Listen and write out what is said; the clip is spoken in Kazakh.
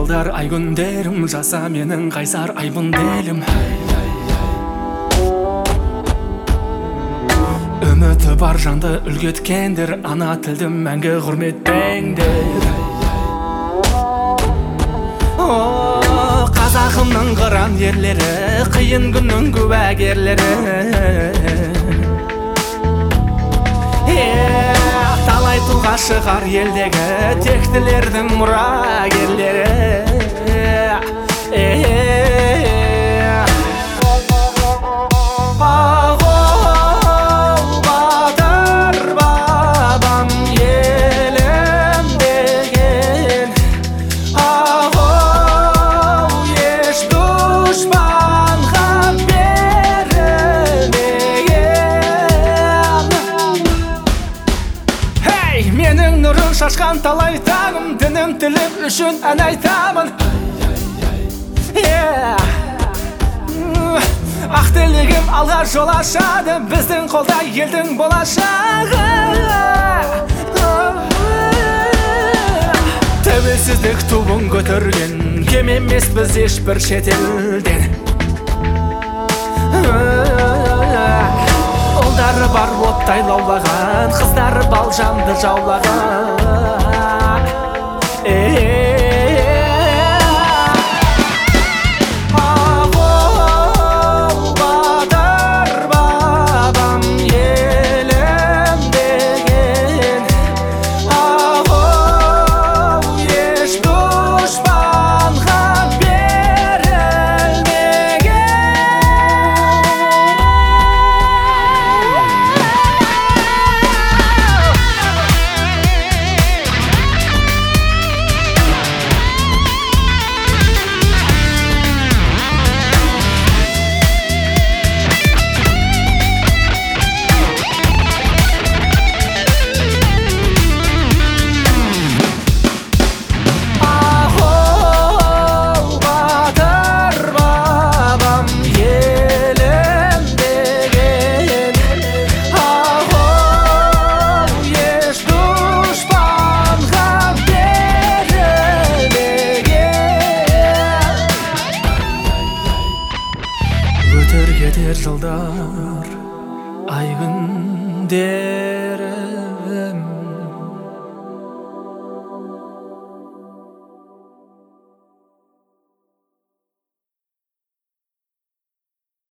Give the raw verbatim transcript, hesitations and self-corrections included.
жылдар ай күндерім, жаса менің қайсар айбын делім. Үміті бар жанды үлгеткендер, ана тілді мәңгі құрметтеңдер. Қазағымның қыран ерлері, қиын күннің куәгерлері. Талай тұлға шығар елдегі тектілердің мұрагерлері. Менің нұрын шашқан талай таңым, дінім тілім үшін ән айтамын. Ақ тілегім алға жол ашады, біздің қолда елдің болашағы. Тәуелсіздік туын көтерген, кем емес біз ешбір шетелден. Ұлдары бар оттай лаулаған, қыздары балжанды жаулаған. Ағол батыр бабам елім деген, ағол еш дұшпанға берілмеген. Өтер кетер жылдар, ай күндер.